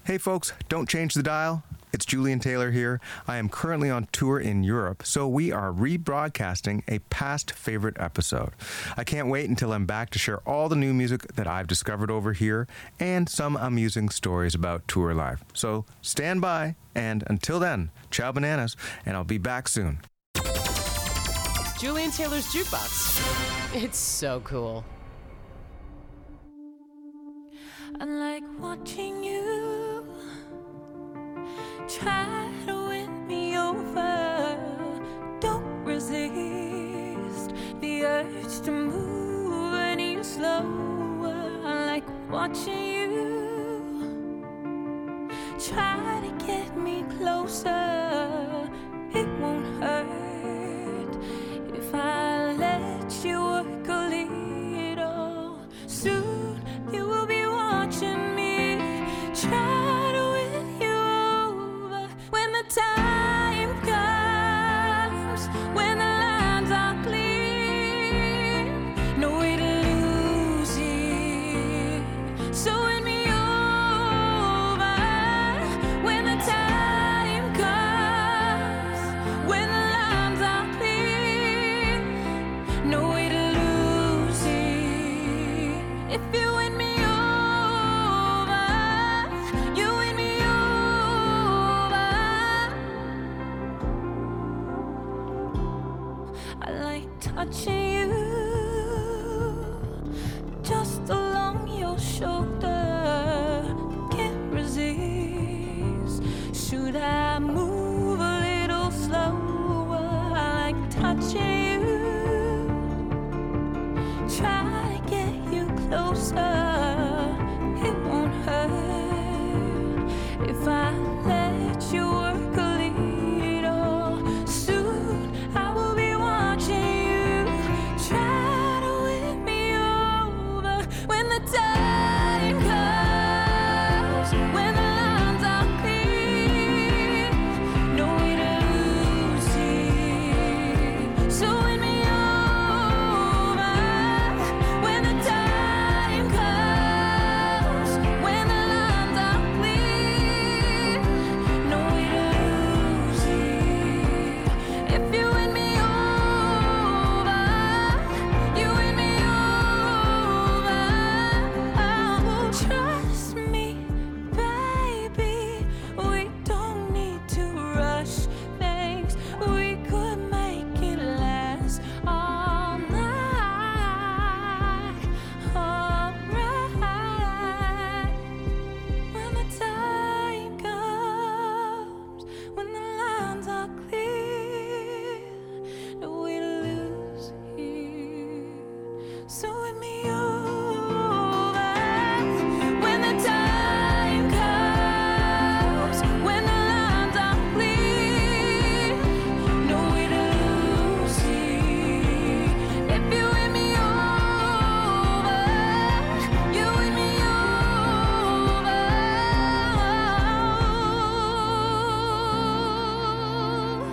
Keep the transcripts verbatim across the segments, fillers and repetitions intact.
Hey folks, don't change the dial. It's Julian Taylor here. I am currently on tour in Europe, so we are rebroadcasting a past favorite episode. I can't wait until I'm back to share all the new music that I've discovered over here and some amusing stories about tour life. So stand by, and until then, ciao bananas, and I'll be back soon. Julian Taylor's Jukebox. It's so cool. I like watching you try to win me over. Don't resist the urge to move any slower. I like watching you try to get me closer. It won't hurt if I let you work a little. Soon you will be watching me try to win you over. When the time comes, when the lines are clear, no way to lose it. So win me over. When the time comes, when the lines are clear, no way to lose it. If you win me over, you win me over. I like touching you just along your shoulder. Can't resist. Should I move a little slower? I like touching you. Try to get you closer. It won't hurt if I let you work a little. Soon I will be watching you try to win me over. When the time comes, when the lines are clear, no way to lose it. So win me over. When the time comes, when the lines are clear, no way to lose it. If you win me over, you win me over. Oh, trust me, baby, we don't need to rush things. We could make it last all night. Alright. When the time comes, when the lines are clear, no way to lose it. So win me over. When the time comes, when the lines are clear, no way to lose it. If you win me over, you win me over.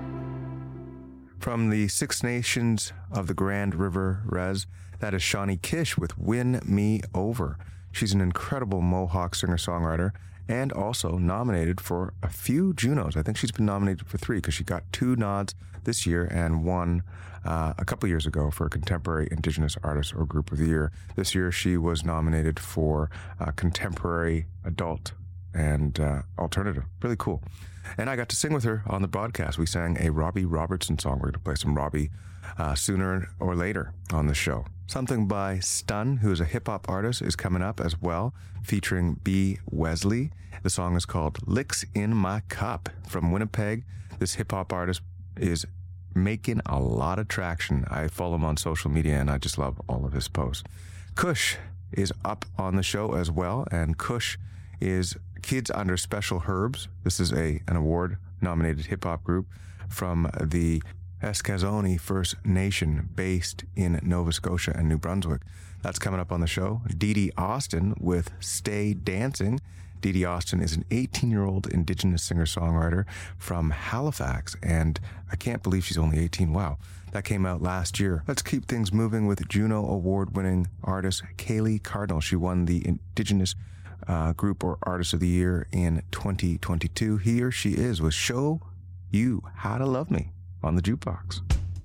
From the Six Nations of the Grand River Res, that is Shawnee Kish with Win Me Over. She's an incredible Mohawk singer-songwriter and also nominated for a few Junos. I think she's been nominated for three because she got two nods this year and one uh, a couple years ago for Contemporary Indigenous Artist or Group of the Year. This year she was nominated for uh, Contemporary Adult and uh, Alternative. Really cool. And I got to sing with her on the broadcast. We sang a Robbie Robertson song. We're going to play some Robbie uh, sooner or later on the show. Something by Stun, who is a hip-hop artist, is coming up as well, featuring B. Wesley. The song is called Licks in My Cup. From Winnipeg, this hip-hop artist is making a lot of traction. I follow him on social media, and I just love all of his posts. Kush is up on the show as well, and Kush is Kids Under Special Herbs. This is a an award-nominated hip-hop group from the Eskasoni First Nation based in Nova Scotia and New Brunswick. That's coming up on the show. Dee Dee Austin with Stay Dancing. Dee Dee Austin is an eighteen-year-old Indigenous singer-songwriter from Halifax, and I can't believe she's only eighteen. Wow. That came out last year. Let's keep things moving with Juno Award-winning artist Kaylee Cardinal. She won the Indigenous uh, Group or Artist of the Year in twenty twenty-two. He or she is with Show You How to Love Me on the Jukebox.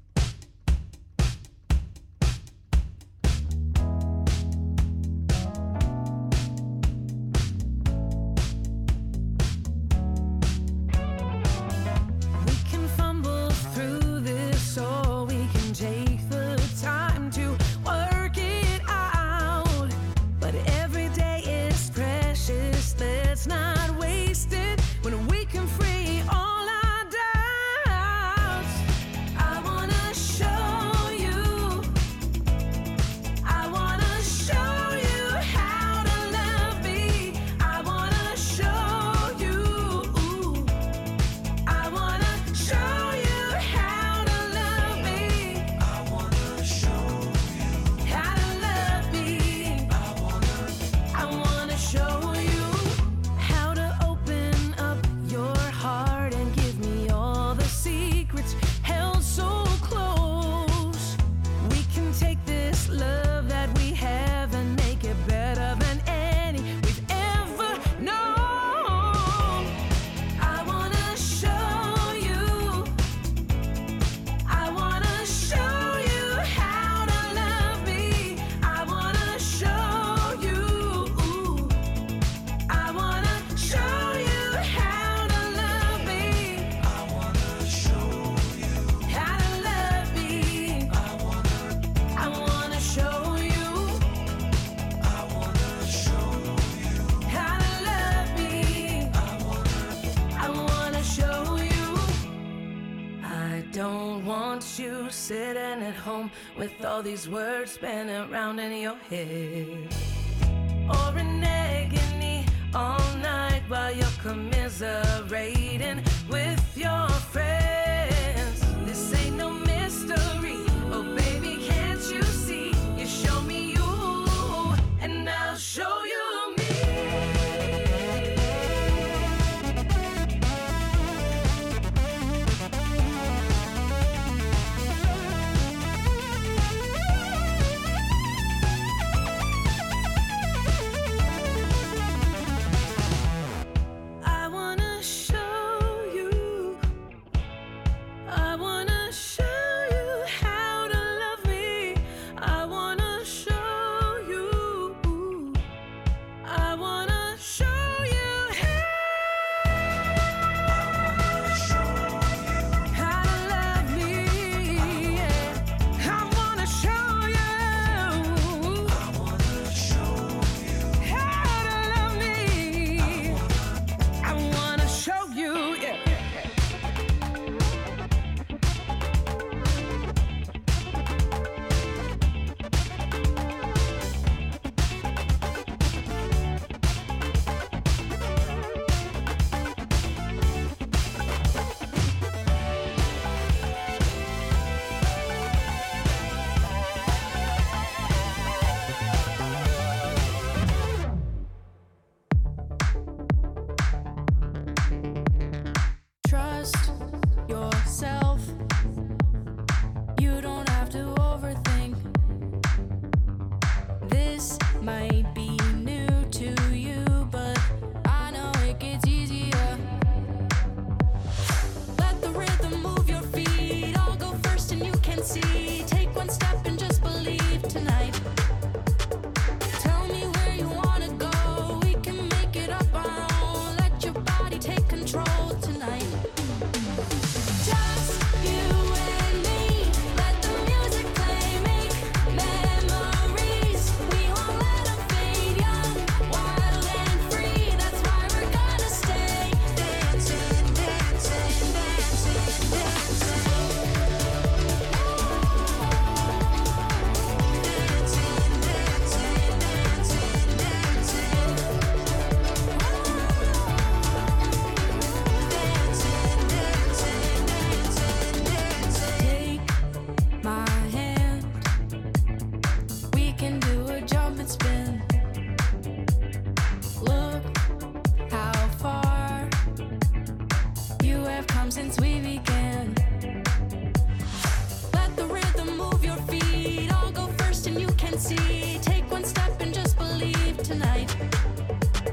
Sitting at home with all these words spinning around in your head, or in agony all night while you're commiserating with your friends. This ain't no mystery, oh baby, can't you see? You show me you, and I'll show you me. see. Take one step and just believe tonight.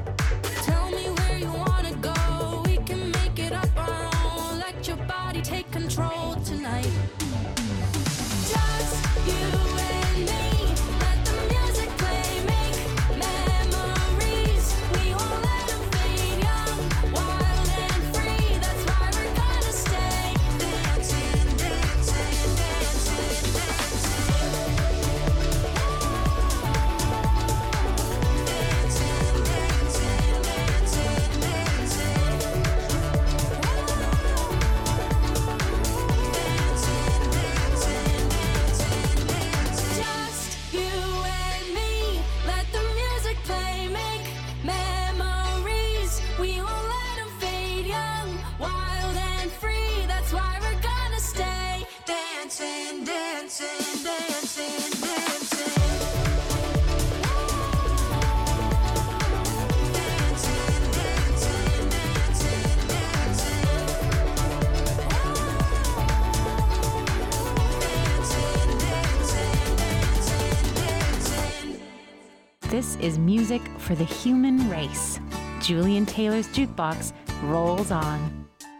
This is music for the human race. Julian Taylor's Jukebox rolls on.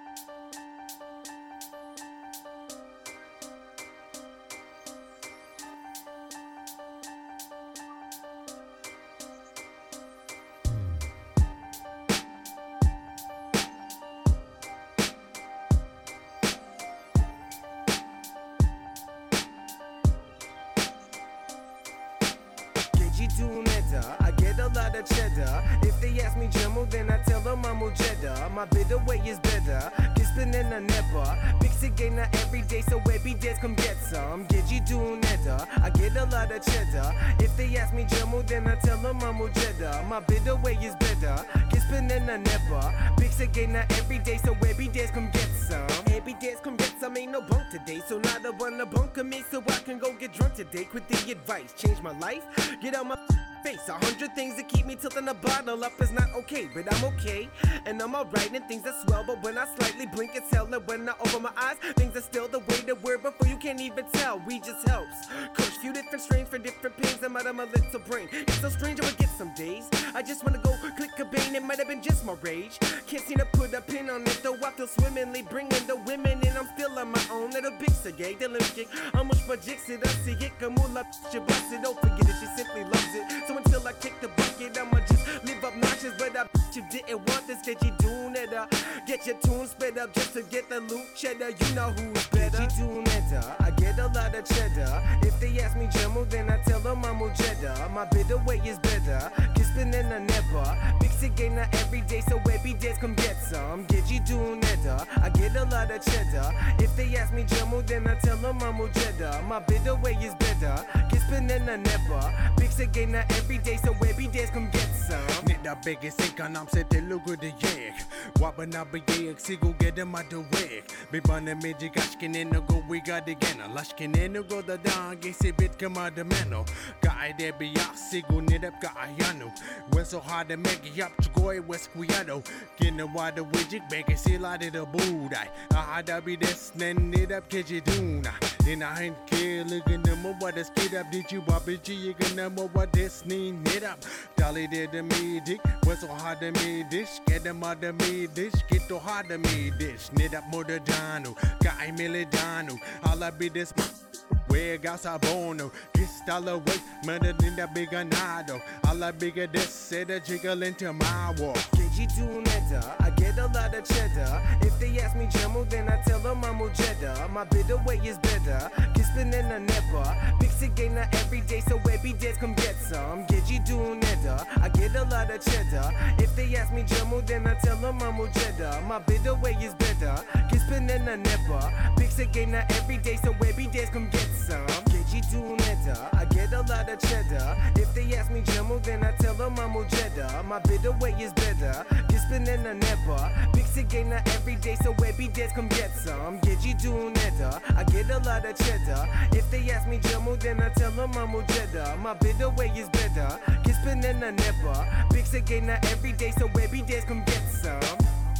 I get a lot of cheddar. If they ask me Jumbo, then I tell them I'm Ojeda. My bitter way is better. Get spinning a never. Fix it again every day, so every day come get some. Get you doing that. I get a lot of cheddar. If they ask me Jumbo, then I tell them I'm Ojeda. My bitter way is better. Get spinning a never. Fix it again every day, so every day come get some. Every day come get some. Ain't no bunk today, so now I wanna bunker me so I can go get drunk today. Quit the advice, change my life. Get out my face. A hundred things that keep me tilting the bottle up is not okay, but I'm okay. And I'm alright and things are swell, but when I slightly blink it's hell. And when I open my eyes, things are still the way they were before you can't even tell. We just helps. Coach, few different strains for different pains. I'm out of my little brain. It's so strange I would get some days. I just wanna go click a bane. It might have been just my rage. Can't seem to put a pin on it, though I feel swimmingly bringing the women in. I'm still on my own little big gay. The little chick, how much my jigs it up, see it come all up, she bless it, don't forget it, she simply loves it. So until I kick the bucket, I'ma just live obnoxious, but I bet you didn't want this, get you doing it up. Get your tune sped up just to get the loot cheddar, you know who's better. Get you doing it up, I get a lot of cheddar. If they ask me Jumbo, then I tell them I'm Ojeda. My bitter way is better, get spinning a never. Fix it again every day, so every day come get some. Get you doing it up, I get a lot of cheddar. If they ask me Jumbo, then I tell them I'm Ojeda. My bitter way is better, get spinning a never. Fix it again every day, so every day come get some. Nida bägge sänkarna sätter lugg och det jäg. Wabbarna bejäg, sig och get them out the way. Bibbarna med jigashkin in och go we got again. Lashkin in och go the down, gesi bit come out the meno. Guy there be up, sig och nidap ga ayano. When so hard to make it up to go west squiado. Get a water widget, bägge sila det the budai. I hada be this, then nidap keji duna. Then I ain't care, looking them what the skid up. Did you bobby G, you gonna know what this need it up. Dolly did the me dick, was so hard to me dish. Get them out of me dish, get to hard to me dish. Knit up more the Dano, guy Milidano. All I be this. Where got Sabono, kiss dollar weight, murder in the big anado. All I bigger this, said a jiggle into my wall. Get you doing that, I get a lot of cheddar. If they ask me Jumbo, then I tell them I'm Ojeda. My bitter way is better, get spinning a never. Fix it again every day, so every day come get some. Get you doing that, I get a lot of cheddar. If they ask me Jumbo, then I tell them I'm Ojeda. My bitter way is better, get spinning a never. Fix it again every day, so every day come get some. Get you doing that, I get a lot of cheddar. If they ask me Jumbo, then I tell them I'm Ojeda. My bitter way is better, get spinning a never. Fix it again every day, so every day come get some. Get you doing that, I get a lot of cheddar. If they ask me Jumbo, then I tell them I'm Ojeda. My bitter way is better, get spinning a never. Fix it again every day, so every day come get some.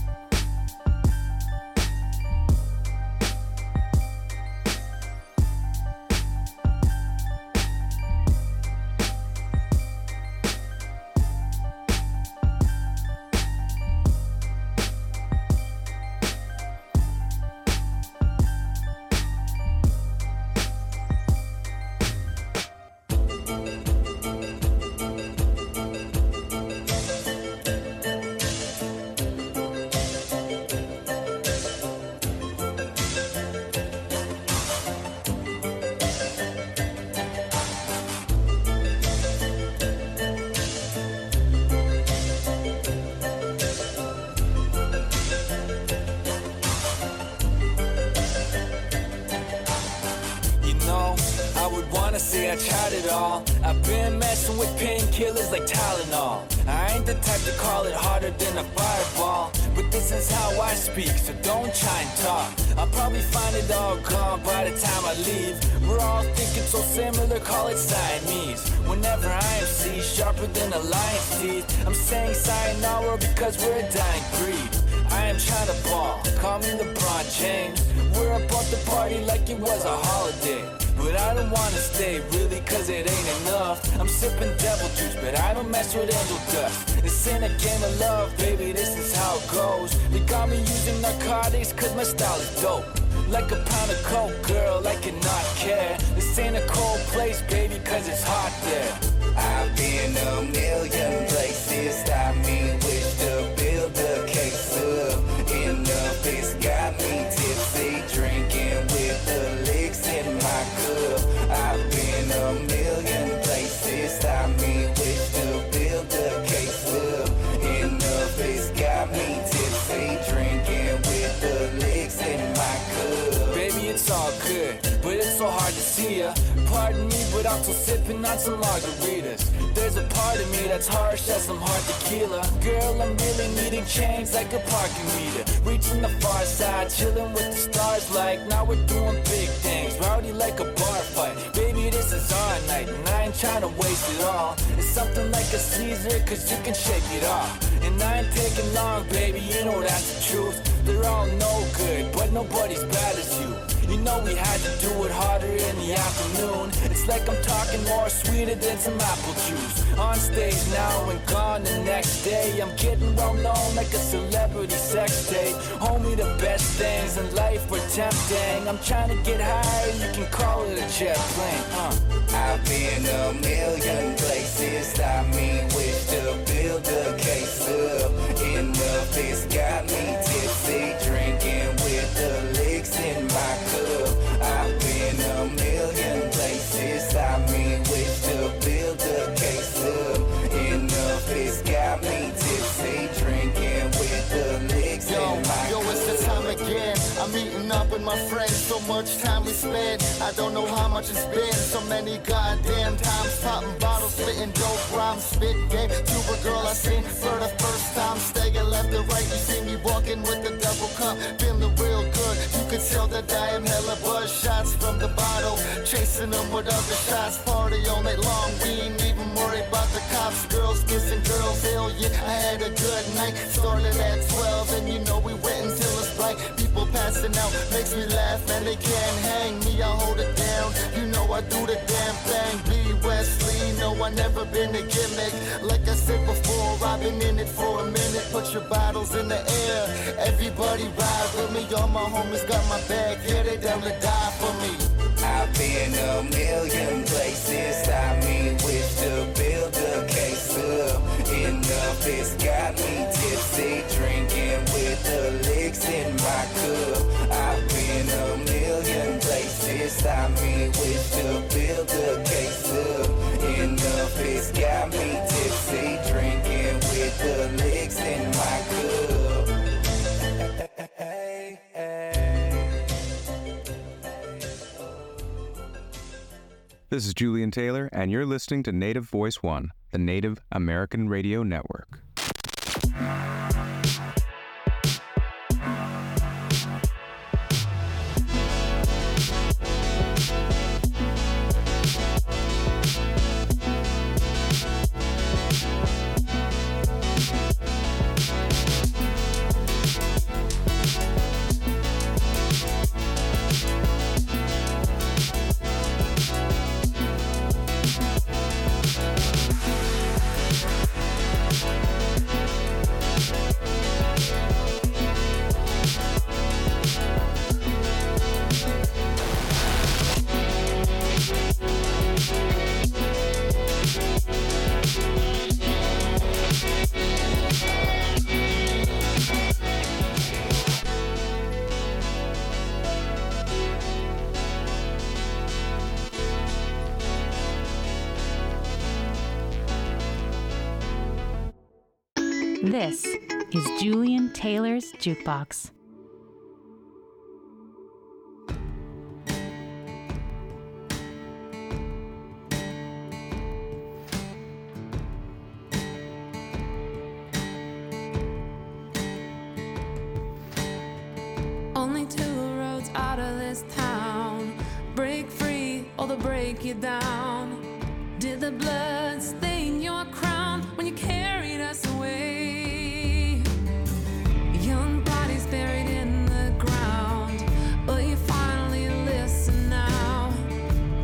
Say I tried it all. I've been messing with painkillers like Tylenol. I ain't the type to call it harder than a fireball, but this is how I speak, so don't try and talk. I'll probably find it all gone by the time I leave. We're all thinking so similar, call it Siamese. Whenever I am see sharper than a lion's teeth, I'm saying sayonara because we're a dying breed. I am trying to ball, call me LeBron James. We're about to party like it was a holiday. but I don't wanna stay, really, cause it ain't enough. I'm sipping devil juice, but I don't mess with angel dust. This ain't a game of love, baby, this is how it goes. They got me using narcotics, cause my style is dope. Like a pound of coke, girl, I cannot care. This ain't a cold place, baby, cause it's hot there. I've been a million places, I mean, wish to build a case up. Enough, it's got me tipsy, drinking with the licks in my cup. I've been a million places, I mean, wish to build a case up. Enough, it's got me tipsy, drinking with the licks in my cup. Baby, it's all good, but it's so hard to see ya. Pardon me, but I'm still sipping on some margaritas. There's a part of me that's harsh as some hard tequila. Girl, I'm really needing change like a parking meter. Reaching the far side, chilling with the stars like now we're doing big things. Rowdy like a bar fight. Baby, this is our night, and I ain't trying to waste it all. It's something like a Caesar, cause you can shake it off. And I ain't taking long, baby, you know that's the truth. They're all no good, but nobody's bad as you. You know we had to do it harder in the afternoon. It's like I'm talking more sweeter than some apple juice. On stage now and gone the next day. I'm getting well known like a celebrity sex tape. Homie, the best things in life are tempting. I'm trying to get higher, you can call it a jet plane. uh. I've been a million places, I mean, wish to build a case up. Enough, it's got me tipsy, drinking with the licks in my cup. I've been a million places, I mean, wish to build a case up. Enough, it's got me tipsy, drinking with the licks yo, in my yo, cup. it's the time again. I'm meeting up with my friends, so much time we spend. I don't know how much it's been, so many goddamn times. Popping bottles, spitting dope rhymes, spit game. To a girl I seen for the first time. Staying left and right, you see me walking with the double cup. Feeling real good, you could tell that I am hella buzz. Shots from the bottle, chasing them with other shots. Party all night long, we ain't even worried about the cops. Girls kissing girls, hell yeah, I had a good night. Started at twelve, and you know we went until it's bright. People passing out, makes me laugh, and they can't hang me, I hold it down. You know I do the damn thing. B. Wesley, no, I never been a gimmick. Like I said before, I've been in it for a minute. Put your bottles in the air, everybody ride with me. All my homies got my back, yeah, they down to die for me. I've been a million places, I mean, wish to build a case up. Enough, it's got me tipsy, drinking with the licks in my cup. I've been a million places, I mean, wish to build a case up. Enough, it's got me tipsy, drinking with the licks in my cup. Hey, hey. This is Julian Taylor, and you're listening to Native Voice One, the Native American Radio Network. This is Julian Taylor's Jukebox. Only two roads out of this town. Break free or they'll break you down. Did the blood stain your crown when you carried us away? Young bodies buried in the ground, but you finally listen now.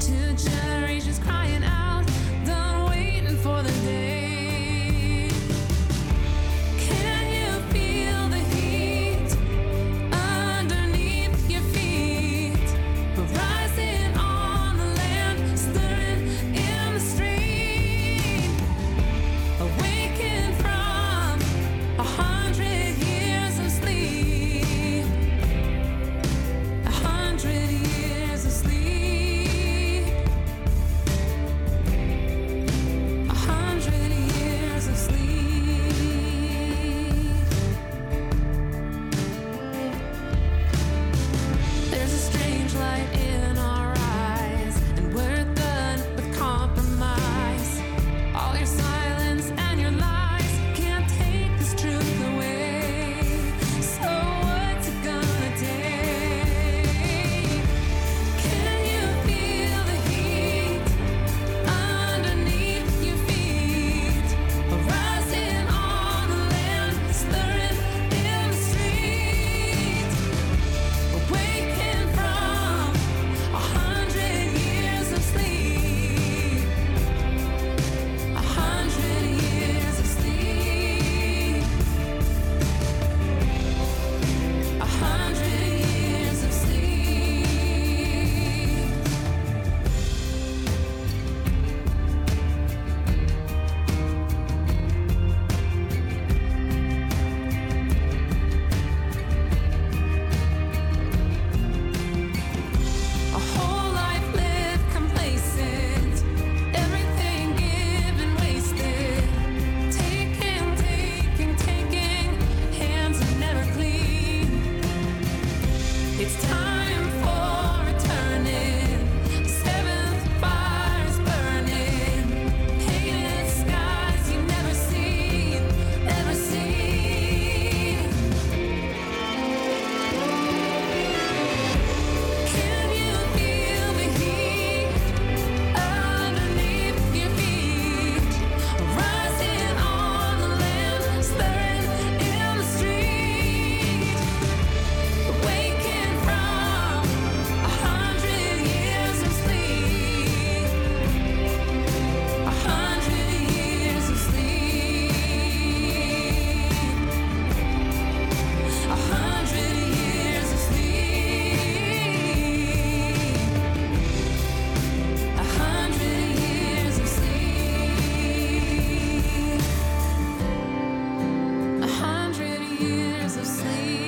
So sleep.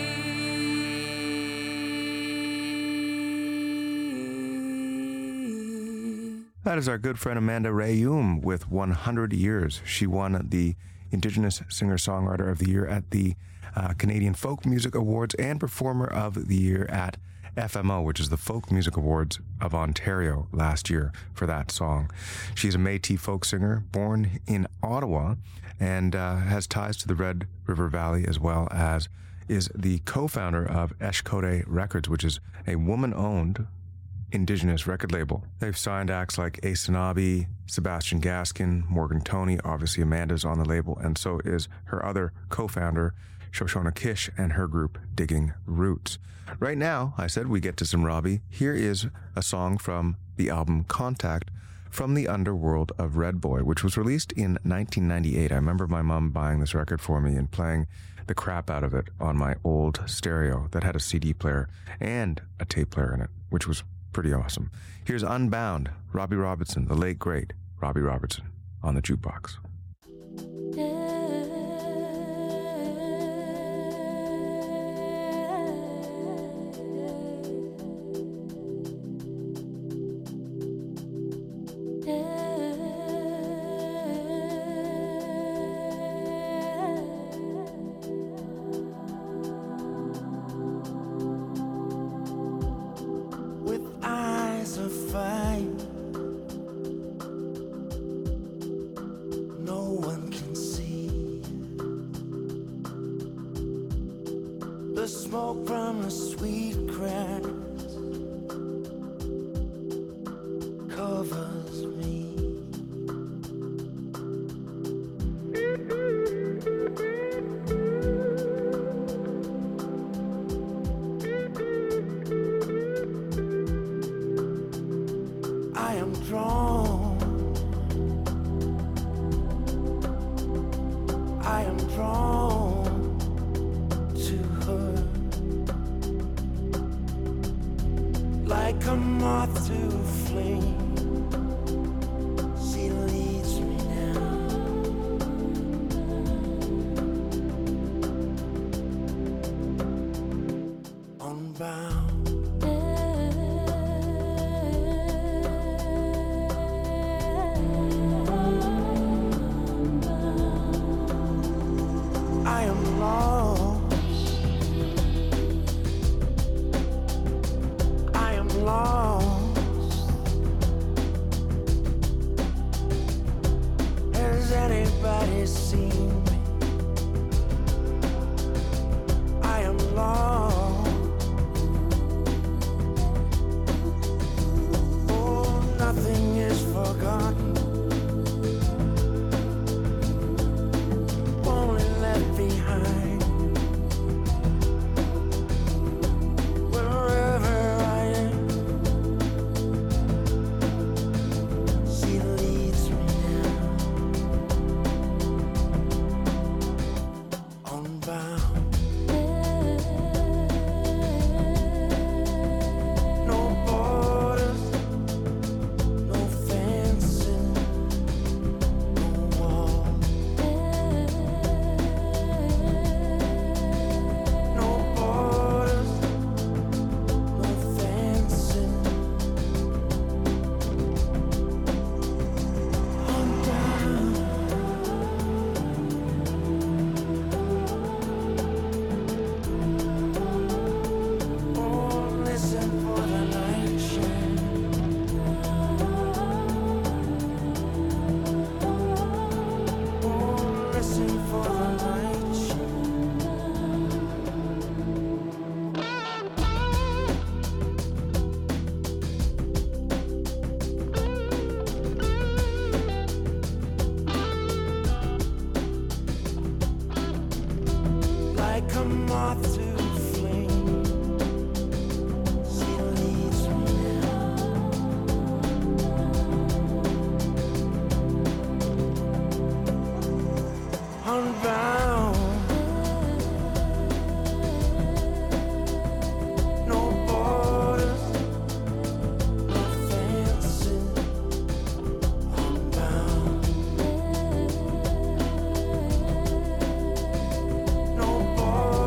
That is our good friend Amanda Rayum with one hundred years. She won the Indigenous Singer-Songwriter of the Year at the uh, Canadian Folk Music Awards and Performer of the Year at F M O, which is the Folk Music Awards of Ontario last year for that song. She's a Métis folk singer born in Ottawa and uh, has ties to the Red River Valley, as well as is the co-founder of Eshkote Records, which is a woman-owned Indigenous record label. They've signed acts like Asanabi, Sebastian Gaskin, Morgan Toney. Obviously, Amanda's on the label, and so is her other co-founder, Shoshona Kish, and her group, Digging Roots. Right now, I said we get to some Robbie. Here is a song from the album Contact from the Underworld of Red Boy, which was released in nineteen ninety-eight. I remember my mom buying this record for me and playing the crap out of it on my old stereo that had a C D player and a tape player in it, which was pretty awesome. Here's Unbound, Robbie Robertson, the late, great Robbie Robertson, on the jukebox. The smoke from the sweet grass covers me. I am drawn, I am drawn to her, like a moth to a flame. She leads me now, unbound. I am lost, I am lost. Has anybody seen me? I am lost. Oh, nothing is forgotten, only left behind. Wherever I am, she leads me now, unbound. No borders, no fencing, no wall. No borders, no fencing, unbound. Oh, listen for the night shine. Oh, listen for the night shine. Like a moth to a flame, she leads me now, unbound. No borders, no fencing, unbound. No borders,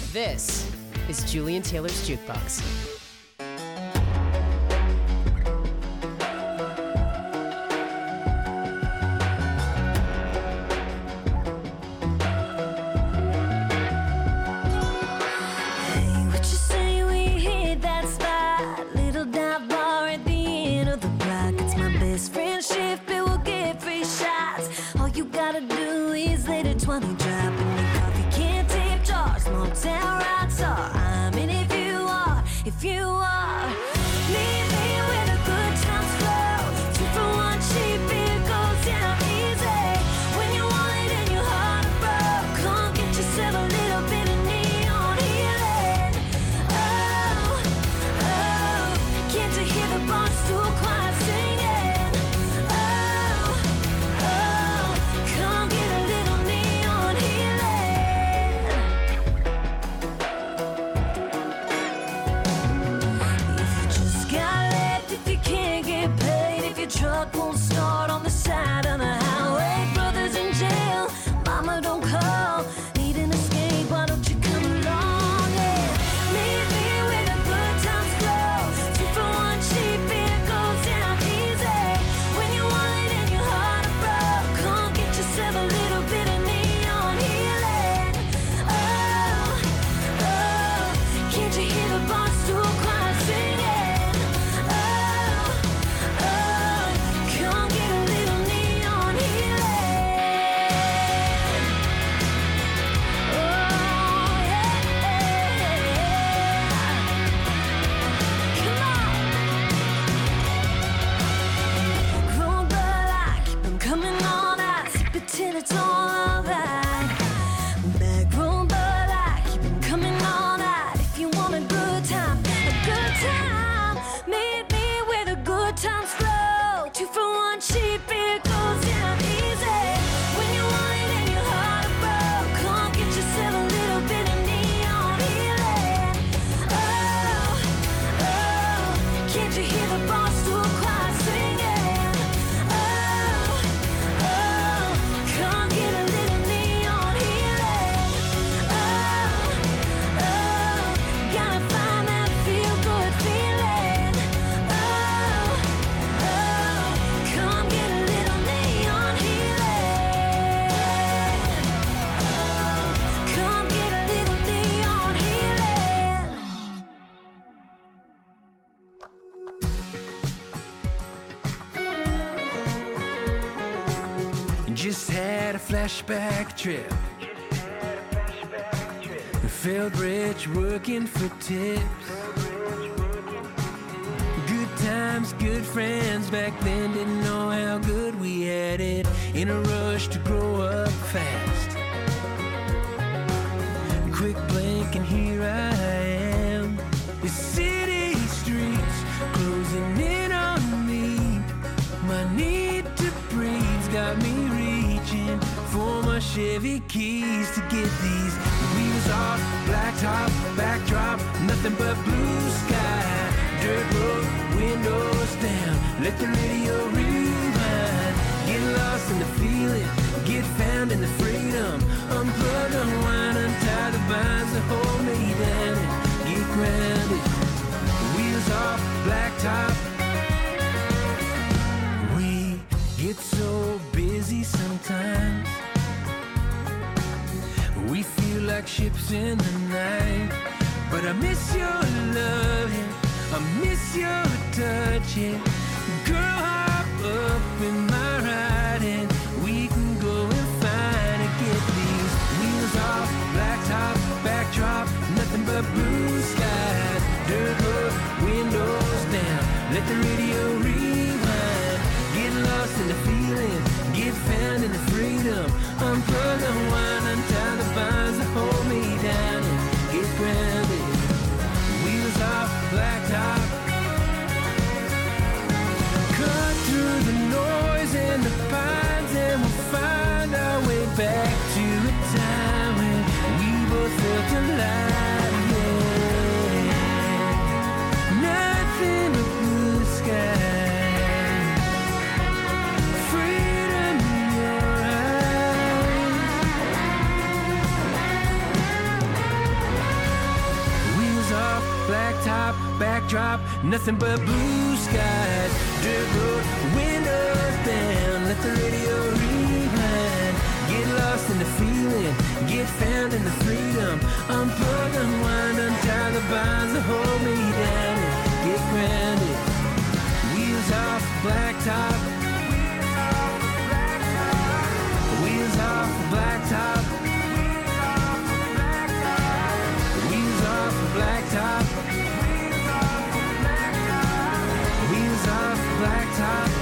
This is Julian Taylor's Jukebox. If you are, leave me with a good times flow. Two for one cheap, it goes down easy. When you want it and your heart broke, come get yourself a little bit of neon healing. Oh, oh, can't you hear the bar stool choir singing? Oh, oh, come get a little neon healing. Truck won't start on the side of the highway. Brothers in jail, mama don't call. Need an escape, why don't you come along and leave me with a good times flow. Two for one cheap, it goes down easy. When you want it and your heart broke, come get yourself a little bit of neon healing. Oh, oh, can't you hear the bar stool choir singing? Till it's all right. Back room, but I keep them coming all night. If you want a good time, a good time, meet me where the good times flow. Two for one cheap, it goes down easy. When you want it and your heart broke, come get yourself a little bit of neon healing. Oh, oh, can't you hear the bar stool choir singing? Just had a flashback trip. Felt rich working for tips. Good times, good friends. Back then didn't know how good we had it. In a rush to grow up fast. Quick blink and here I am. The city streets closing in on me. My need to breathe's got me reaching for my Chevy keys to get these wheels off, blacktop, backdrop, nothing but blue sky. Dirt road, windows down, let the radio rewind. Get lost in the feeling, get found in the freedom. Unplug, unwind, untie the binds that hold me down and get grounded. Wheels off, blacktop. We get so busy sometimes. We feel like ships in the night. But I miss your love, yeah. I miss your touch, yeah. Girl, hop up in my ride and we can go and find and get these wheels off, blacktop, backdrop, nothing but blue skies. Dirt road, windows down, let the radio rewind. Get lost in the feeling, get found in the freedom. Unplug, unwind, untie the binds that hold me down and get grounded. Wheels off, blacktop. blacktop, backdrop, nothing but blue skies. Dirt road, windows down, let the radio rewind. Get lost in the feeling, get found in the freedom. Unplug, unwind, untie the bonds that hold me down and get grounded. Wheels off, blacktop. Wheels off, blacktop. Wheels off, blacktop. Wheels off, blacktop.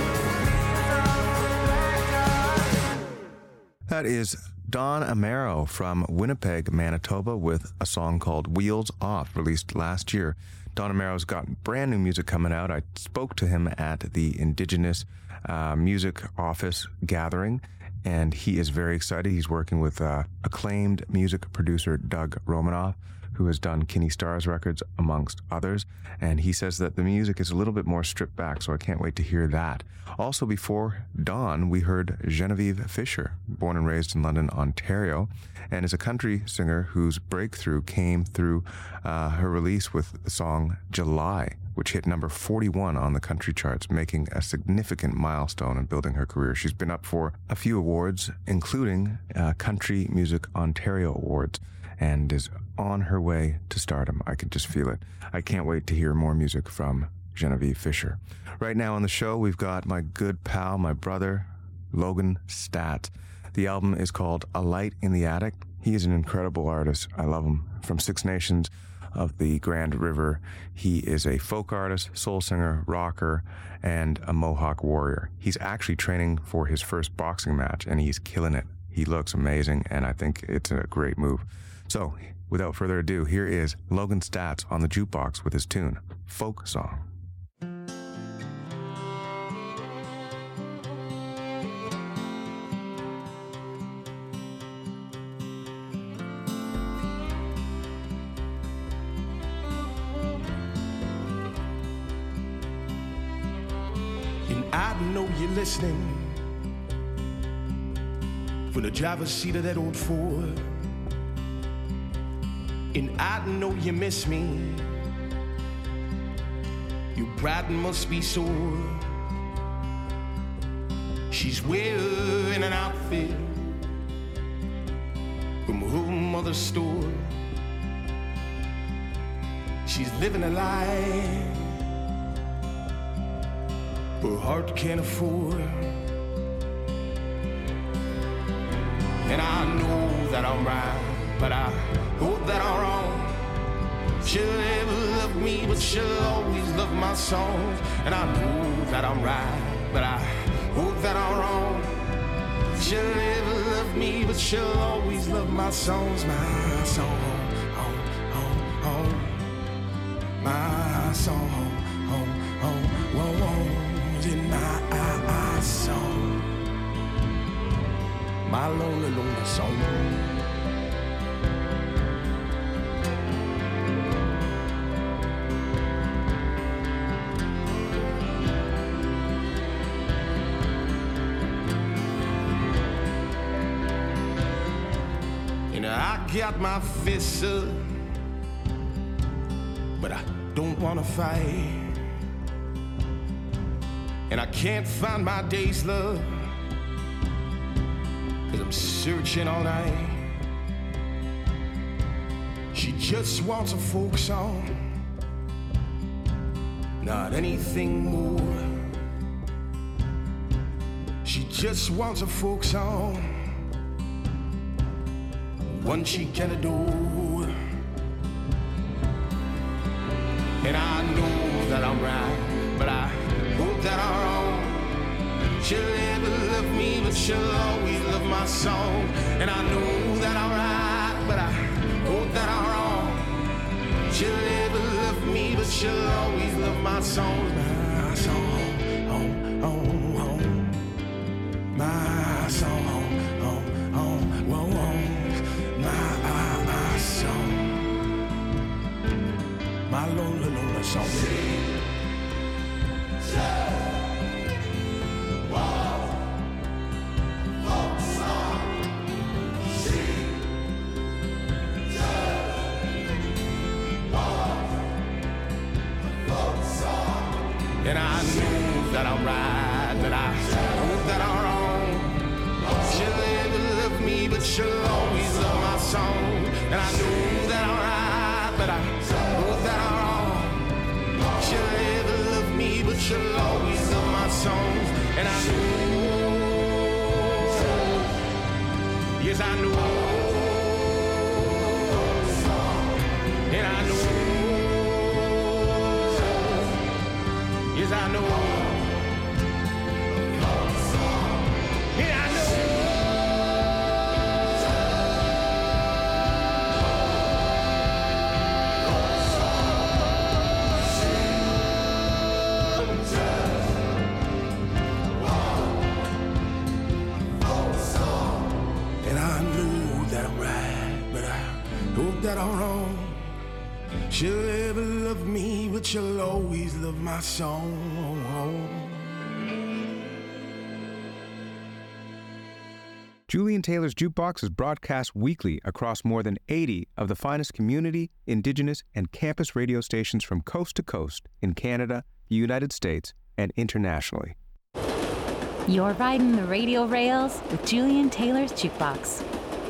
That is Don Amaro from Winnipeg, Manitoba, with a song called Wheels Off, released last year. Don Amaro's got brand new music coming out. I spoke to him at the Indigenous uh, Music Office gathering, and he is very excited. He's working with uh, acclaimed music producer Doug Romanoff, who has done Kinney Stars records, amongst others, and he says that the music is a little bit more stripped back, so I can't wait to hear that. Also, before Dawn, we heard Genevieve Fisher, born and raised in London, Ontario, and is a country singer whose breakthrough came through uh, her release with the song July, which hit number forty-one on the country charts, making a significant milestone in building her career. She's been up for a few awards, including uh, Country Music Ontario Awards, and is on her way to stardom. I can just feel it. I can't wait to hear more music from Genevieve Fisher. Right now on the show, we've got my good pal, my brother, Logan Staats. The album is called A Light in the Attic. He is an incredible artist. I love him. From Six Nations of the Grand River, he is a folk artist, soul singer, rocker, and a Mohawk warrior. He's actually training for his first boxing match, and he's killing it. He looks amazing, and I think it's a great move. So, without further ado, here is Logan Staats on the jukebox with his tune, Folk Song. And I know you're listening from the driver's seat of that old Ford. And I know you miss me. Your bride must be sore. She's wearing an outfit from her mother's store. She's living a life her heart can't afford. And I know that I'm right, but I hope that I'm wrong. She'll never love me, but she'll always love my songs. And I know that I'm right, but I hope that I'm wrong. She'll never love me, but she'll always love my songs. My song, home, home, home. My song, home, home, home, whoa, whoa. In my song, my lonely, lonely song. And I got my fists up, but I don't wanna fight. And I can't find my day's love, 'cause I'm searching all night. She just wants a folk song, not anything more. She just wants a folk song, one she can adore. And I know that I'm right, but I hope that I'm wrong. She'll never love me, but she'll always love my song. And I know that I'm right, but I hope that I'm wrong. She'll never love me, but she'll always love my songs. My song, home, home, home. My song, home, home, home, whoa, whoa. My, my song, my lonely, lonely song. And I knew that I'm right, but I hope that I'm wrong. She'll never love me, but she'll always love my song. And I knew that I'm right, but I hope that I'm wrong. She'll never love me, but she'll always love my songs. And I knew, yes I knew, and I knew, yes I know, and I know. And I knew that I'm right, but I hope that I'm wrong. She'll never love me, but she'll always love my song. Julian Taylor's Jukebox is broadcast weekly across more than eighty of the finest community, indigenous, and campus radio stations from coast to coast in Canada, the United States, and internationally. You're riding the radio rails with Julian Taylor's Jukebox.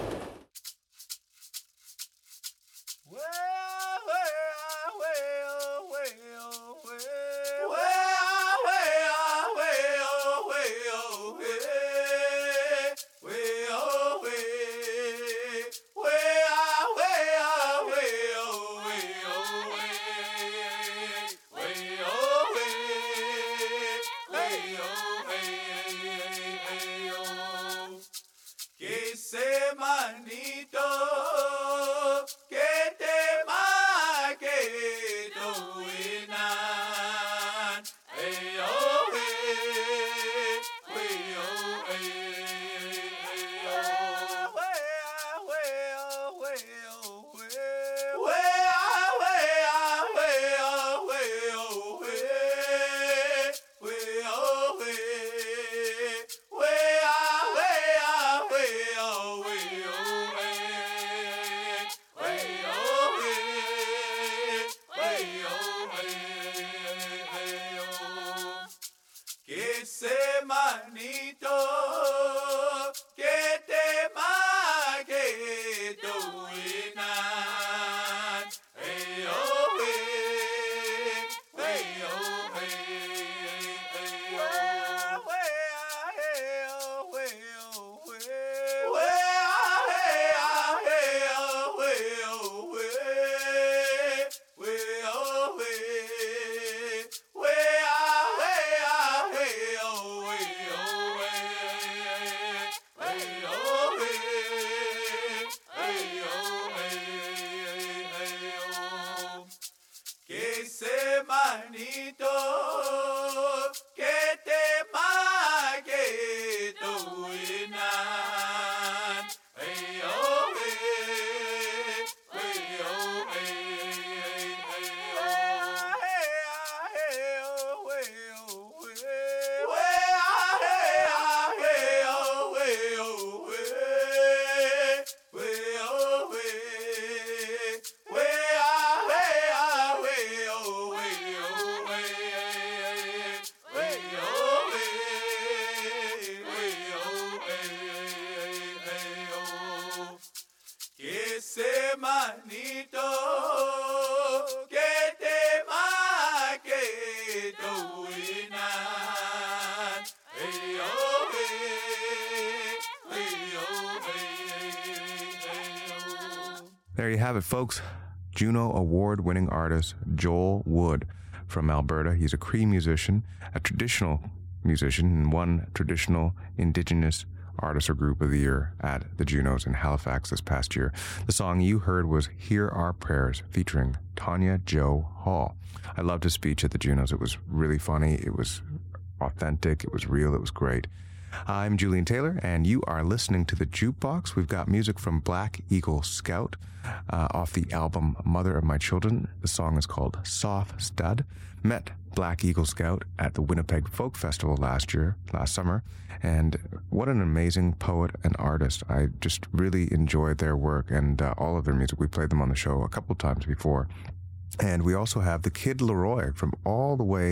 There you have it, folks. Juno Award-winning artist Joel Wood from Alberta. He's a Cree musician, a traditional musician, and won traditional Indigenous Artist or Group of the Year at the Junos in Halifax this past year. The song you heard was Hear Our Prayers, featuring Tanya Jo Hall. I loved his speech at the Junos. It was really funny. It was authentic. It was real. It was great. I'm Julian Taylor, and you are listening to The Jukebox. We've got music from Black Eagle Scout uh, off the album Mother of My Children. The song is called Soft Stud. Met Black Eagle Scout at the Winnipeg Folk Festival last year, last summer, and what an amazing poet and artist. I just really enjoyed their work and uh, all of their music. We played them on the show a couple times before. And we also have the Kid Leroy from all the way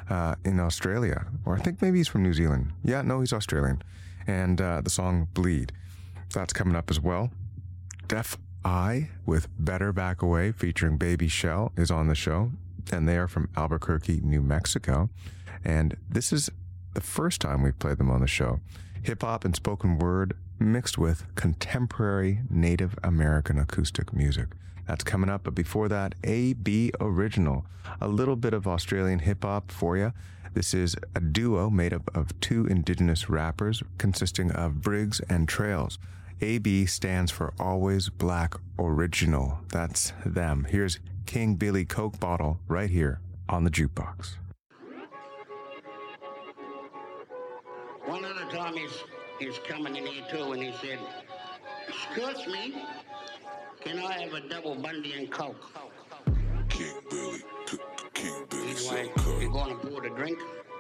uh, in Australia, or I think maybe he's from New Zealand. Yeah, no, he's Australian. And uh, the song Bleed. That's coming up as well. Def I with Better Back Away featuring Baby Shell is on the show, and they are from Albuquerque, New Mexico. And this is the first time we've played them on the show. Hip-hop and spoken word mixed with contemporary Native American acoustic music. That's coming up, but before that, A B Original. A little bit of Australian hip-hop for you. This is a duo made up of two indigenous rappers consisting of Briggs and Trails. A B stands for Always Black Original. That's them. Here's King Billy Coke Bottle right here on the jukebox. One other time he's, he's coming in here too, and he said, "Excuse me, can I have a double Bundy and Coke?" King Billy, King Billy, anyway, you going to pour the drink?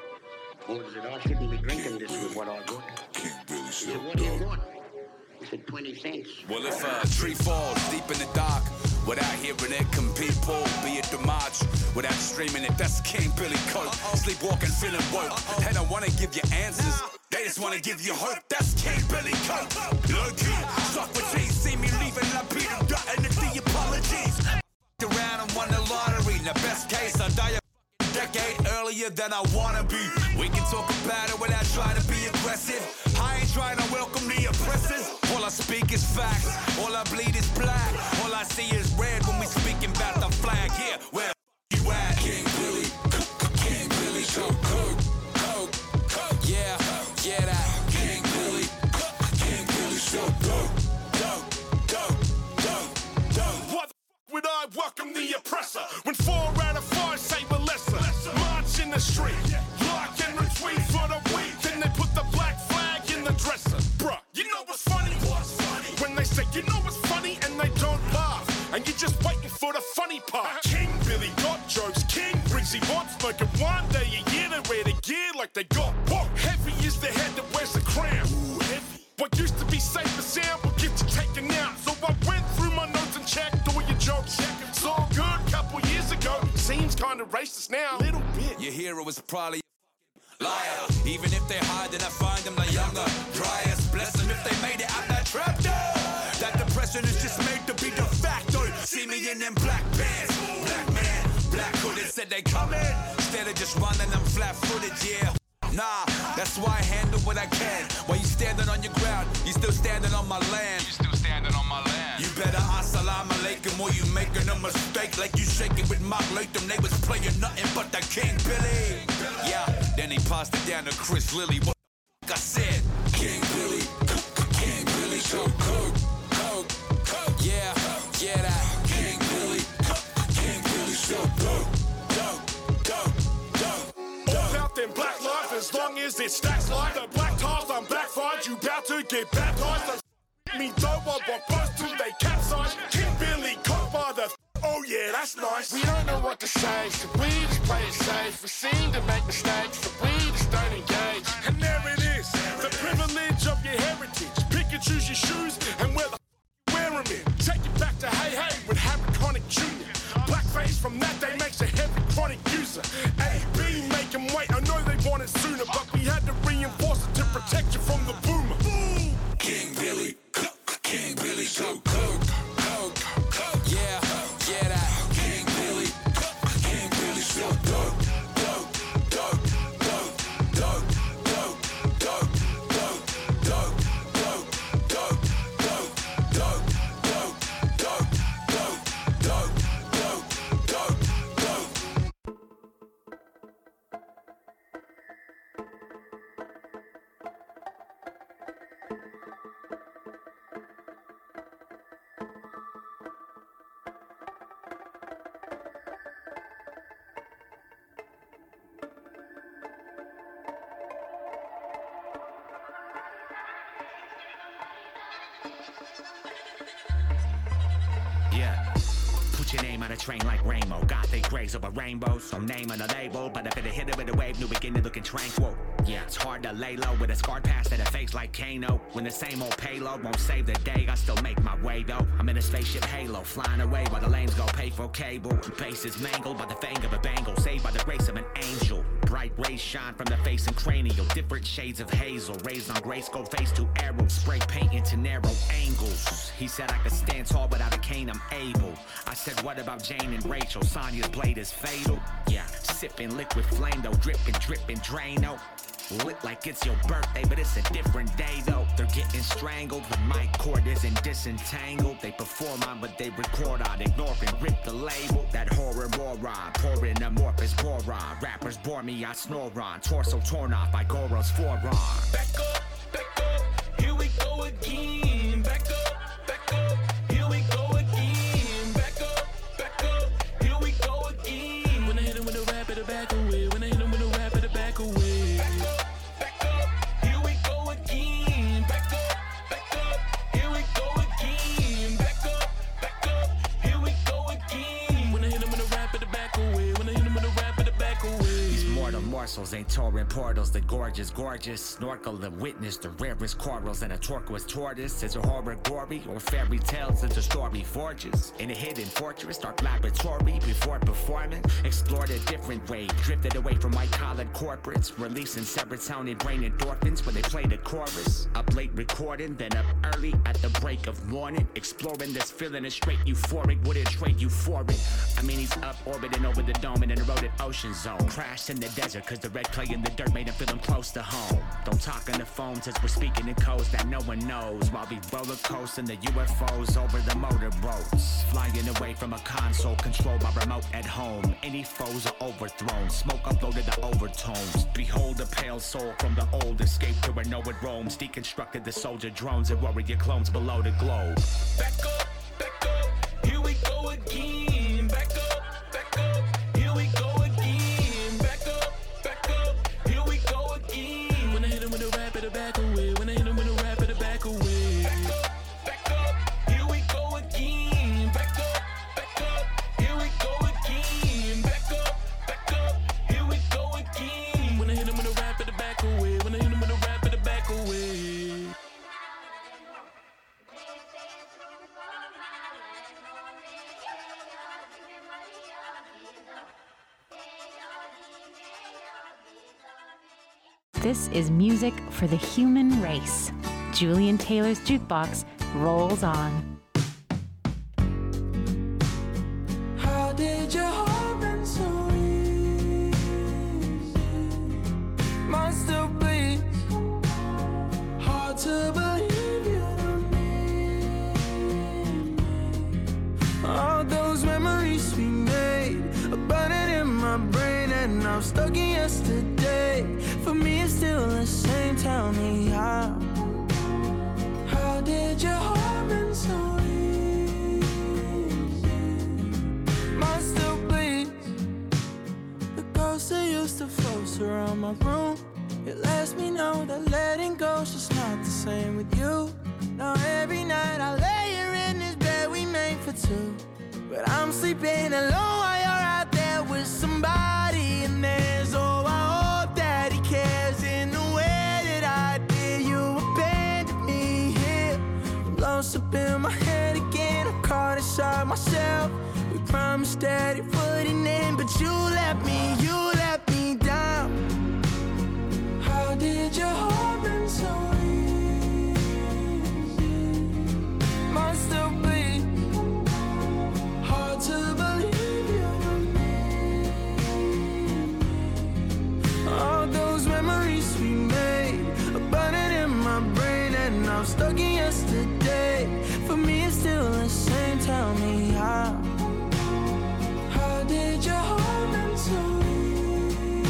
Or is it I shouldn't be drinking this with what I got? King Billy He said, "What do you want?" He said, twenty cents. Well, if a tree falls deep in the dark, without hearing it, can people be at the march? Without streaming it, that's King Billy Coke. Sleepwalking, feeling woke. They don't want to give you answers. They just want to give you hope. That's King Billy Coke. Look here, Socrates, see me leaving La Peter Dutton and the apologies. Around and won the lottery. In the best case, I die a decade earlier than I wanna be. We can talk about it without trying to be aggressive. I ain't trying to welcome the oppressors. All I speak is facts. All I bleed is black. All I see is red when we speaking about the flag. Yeah, where the f you at? King Billy, King Billy, Coke, Coke, Coke, Coke. Yeah, yeah, that. King Billy, King Billy, so dope, dope, dope, dope, dope. Why the f would I welcome the oppressor when four out of five say we're lesser? March in the street, like and retweet for the week, then they put the black flag in the dresser. Bruh, you know what's funny? What's funny? When they say you know what's funny and they don't laugh, and you're just waiting for the funny part. King Billy got jokes, King Briggs, he wants smoking one day a year. They wear the gear like they got what? Heavy is the head that wears the crown. Ooh, heavy. What used to be safe and sound will get you taken out. So I went through my notes and checked all your jokes. It's all good, couple years ago. Seems kinda racist now. Little bit. Your hero is probably a liar. Even if they hide, then I find them the younger dryers. Bless them if they made it out that trap door. That depression is just made to be de facto. See me in them black bands. Black man, black hooded said they coming. Instead of just running them flat footed, yeah. Nah, that's why I handle what I can. While you standing on your ground, you still standing on my land. You still standing on my land. You better assalamu alaikum or you making a mistake. Like you shaking with Mark Latham. They was playing nothing but the King Billy. Yeah, then he passed it down to Chris Lilly. What the f I said? King Billy, King Billy, Coke, Coke, Coke, Coke. Yeah, yeah, that. King Billy, King Billy, so dope, dope, dope, dope. All out them black life as long as it stacks like the black tiles I'm backfired. You bout to get baptized. So f- me dope, I walk close till they capsize. King Billy caught by the f- oh yeah, that's nice. We don't know what to say, so we just play it safe. We seem to make mistakes, so we just don't engage. And there it is, the privilege of your heritage. Pick and choose your shoes and where the f- you wear them in. Take it back to Hey Hey with Harry Connick Junior Blackface from that day makes a heavy chronic user. A B make him wait, I know they want it sooner, but we had to reinforce it to protect you from the boomer. King Billy, King Billy, Coke, Coke, Coke, Coke. Yeah, yeah, that. King Billy, King Billy, so dope, dope, dope, dope, dope, dope, dope, dope, dope, dope, dope, dope, dope, dope, dope, dope, dope, dope, dope, dope. Yeah. Put your name on a train like Rainbow. Gothic grays over rainbows. No name on a label, but if it hit it with a wave, new beginning looking tranquil. Yeah, it's hard to lay low with a scarred past that a face like Kano. When the same old payload won't save the day, I still make my way though. I'm in a spaceship halo, flying away while the lanes go pay for cable. And bases mangled by the fang of a bangle, saved by the grace of an angel. Bright bright rays shine from the face and cranial. Different shades of hazel, raised on Grayskull face to arrow. Spray paint into narrow angles. He said I could stand tall without a cane, I'm able. I said, what about Jane and Rachel? Sonya's blade is fatal. Yeah, sipping liquid flame though, dripping, dripping, Drano. Lit like it's your birthday, but it's a different day though. They're getting strangled, the mic cord isn't disentangled. They perform on, but they record on, ignore and rip the label. That horror moron, pouring amorphous boron. Rappers bore me, I snore on. Torso torn off by Goro's forearm. Back up, back up, here we go again. Back up, back up, here we go again. Back up, back up, here we go again. When I hit him with a rap at the back away. When I hit him with a rap at the back away. Back up. Morsels ain't torrent portals, the gorgeous, gorgeous. Snorkel the witness, the rarest corals, and a turquoise tortoise. Is a horror gory or fairy tales into stormy forges? In a hidden fortress, dark laboratory before performing. Explored a different way, drifted away from white collar corporates. Releasing serotonin brain endorphins when they play the chorus. Up late recording, then up early at the break of morning. Exploring this feeling is straight euphoric, wouldn't trade you for it. I mean he's up orbiting over the dome in an eroded ocean zone. Crashed in the desert cause the red clay in the dirt made him feel him close to home. Don't talk on the phone since we're speaking in codes that no one knows. While we roller coasting the U F Os over the motorboats. Flying away from a console controlled by remote at home. Any foes are overthrown, smoke uploaded the overtones. Behold a pale soul from the old, escape to where no one roams. Deconstructed the soldier drones and warrior clones below the globe. Back up, back up, here we go again. Back up, back up, here we go again. Back up, back up, here we go again. When I hit him with a rap at the back away. When I hit him with a rap at the back away. Back up, back up, here we go again. Back up, back up, here we go again. Back up, back up, here we go again. When I hit him with a rap at the back away. When I hit him with a rap at the back away. This is music for the human race. Julian Taylor's Jukebox rolls on. How did your heart been so easy? Mine still bleeds. Hard to believe you don't need me. All those memories we made are burning in my brain, and I'm stuck in yesterday. For me it's still the same, tell me how. How did your heart been so easy? Mine still bleeds. The ghost that used to float around my room, it lets me know that letting go's just not the same with you. Now every night I lay here in this bed we made for two, but I'm sleeping alone while you're out there with somebody. And there's oh I hope that he cares in the way that I did. You abandoned me here. I'm lost up in my head again. I'm caught inside myself. We promised that it wouldn't end, but you let me, you let me down. How did your heart been so easy? Mine still bleeds. Hard to believe you don't need me. All those memories we made are burning in my brain, and I'm stuck in yesterday. For me it's still the same, tell me how. How did your heart been so easy?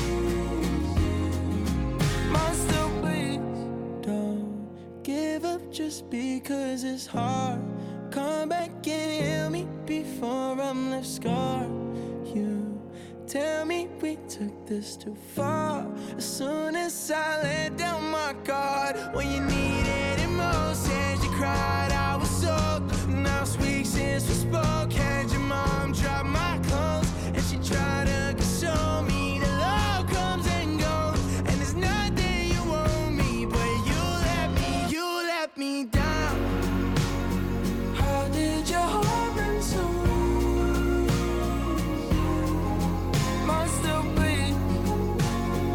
Mine still bleeds. Don't give up just because it's hard. Come back and heal me before I'm left scarred. You tell me we took this too far. As soon as I let down my guard, when you needed it most, and you cried, I was soaked. Now it's weeks since we spoke. Had your mom drop my clothes, and she tried to console me. The love comes and goes, and there's nothing you owe me, but you let me, you let me down. How did your heart been so easy? Mine still bleeds.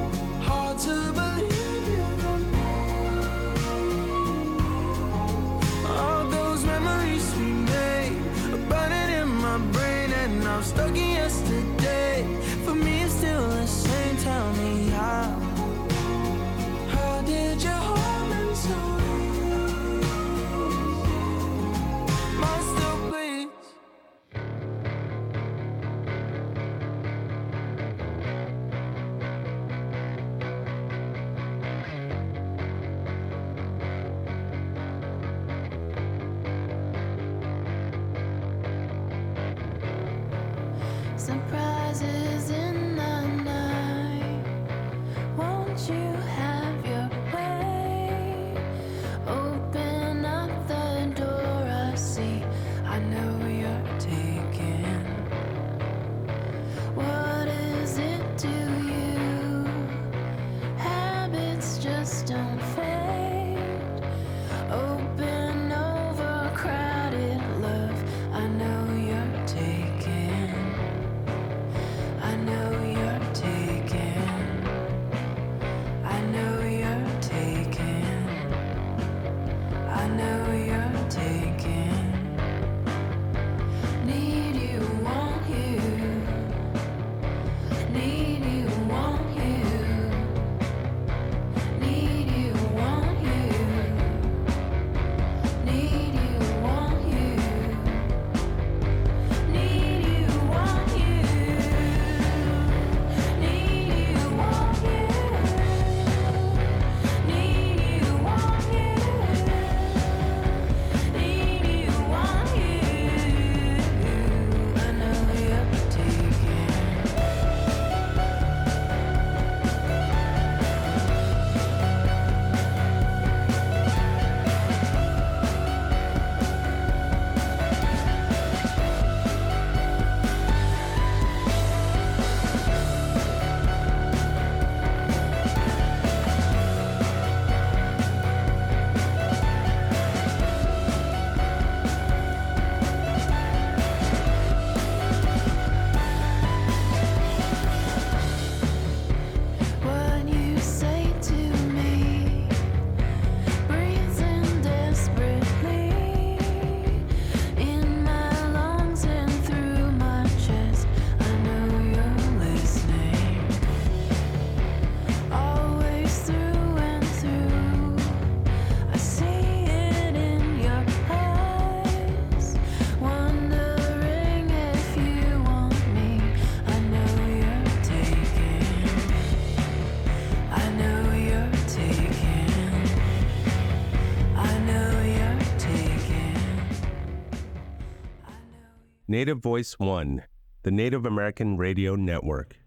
Native Voice One, the Native American Radio Network.